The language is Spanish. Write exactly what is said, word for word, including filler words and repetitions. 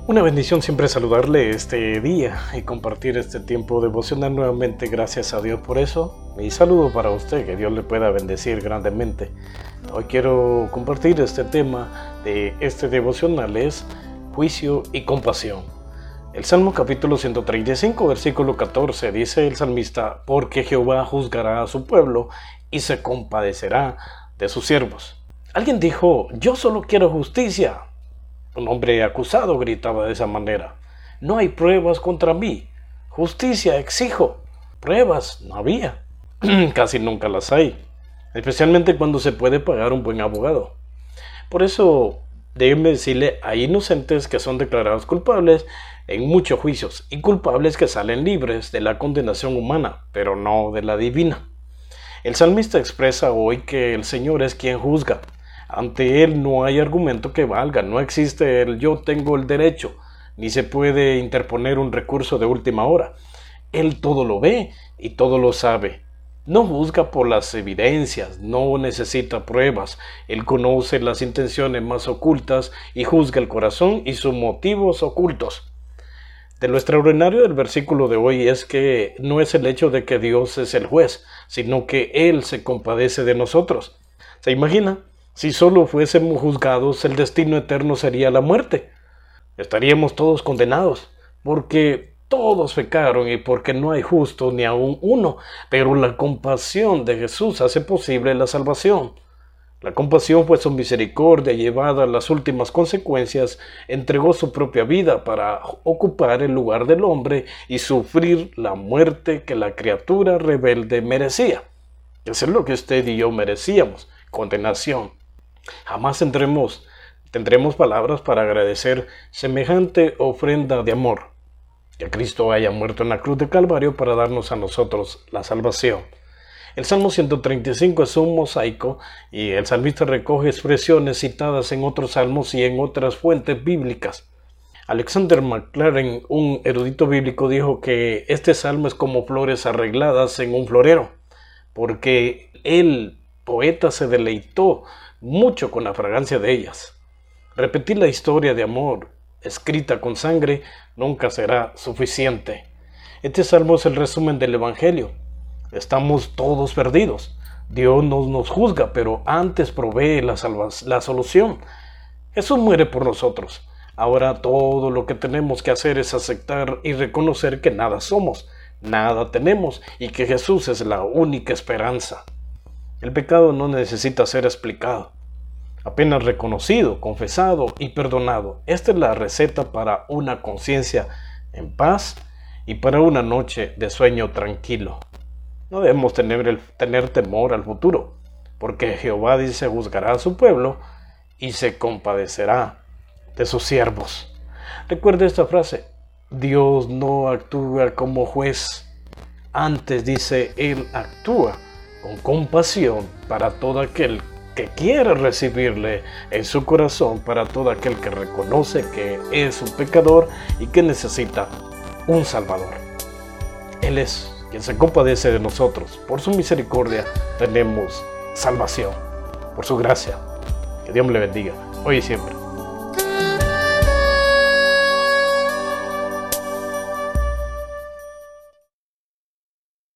Una bendición siempre saludarle este día y compartir este tiempo devocional nuevamente. Gracias a Dios por eso. Mi saludo para usted, que Dios le pueda bendecir grandemente. Hoy quiero compartir este tema de este devocional, es juicio y compasión. El Salmo capítulo ciento treinta y cinco, versículo catorce, dice el salmista: porque Jehová juzgará a su pueblo y se compadecerá de sus siervos. Alguien dijo: yo solo quiero justicia. Un hombre acusado gritaba de esa manera: no hay pruebas contra mí, justicia exijo. Pruebas no había, casi nunca las hay, especialmente cuando se puede pagar un buen abogado. Por eso, déjenme decirle, hay inocentes que son declarados culpables en muchos juicios y culpables que salen libres de la condenación humana, pero no de la divina. El salmista expresa hoy que el Señor es quien juzga. Ante Él no hay argumento que valga, no existe el yo tengo el derecho, ni se puede interponer un recurso de última hora. Él todo lo ve y todo lo sabe. No juzga por las evidencias, no necesita pruebas. Él conoce las intenciones más ocultas y juzga el corazón y sus motivos ocultos. De lo extraordinario del versículo de hoy es que no es el hecho de que Dios es el juez, sino que Él se compadece de nosotros. ¿Se imagina? Si solo fuésemos juzgados, el destino eterno sería la muerte. Estaríamos todos condenados, porque todos pecaron y porque no hay justo ni aun uno. Pero la compasión de Jesús hace posible la salvación. La compasión fue su misericordia llevada a las últimas consecuencias, entregó su propia vida para ocupar el lugar del hombre y sufrir la muerte que la criatura rebelde merecía. Eso es lo que usted y yo merecíamos, condenación. Jamás tendremos, tendremos palabras para agradecer semejante ofrenda de amor, que Cristo haya muerto en la cruz de Calvario para darnos a nosotros la salvación. El Salmo ciento treinta y cinco es un mosaico y el salmista recoge expresiones citadas en otros salmos y en otras fuentes bíblicas. Alexander McLaren, un erudito bíblico, dijo que este salmo es como flores arregladas en un florero, porque el poeta se deleitó mucho con la fragancia de ellas. Repetir la historia de amor escrita con sangre nunca será suficiente. Este salmo es el resumen del Evangelio. Estamos todos perdidos. Dios no nos juzga, pero antes provee la, la solución. Jesús muere por nosotros. Ahora todo lo que tenemos que hacer es aceptar y reconocer que nada somos, nada tenemos y que Jesús es la única esperanza. El pecado no necesita ser explicado, apenas reconocido, confesado y perdonado. Esta es la receta para una conciencia en paz y para una noche de sueño tranquilo. No debemos tener, el, tener temor al futuro, porque Jehová dice juzgará a su pueblo y se compadecerá de sus siervos. Recuerde esta frase: Dios no actúa como juez, antes dice, Él actúa con compasión para todo aquel que quiere recibirle en su corazón, para todo aquel que reconoce que es un pecador y que necesita un Salvador. Él es quien se compadece de nosotros. Por su misericordia tenemos salvación. Por su gracia. Que Dios le bendiga, hoy y siempre.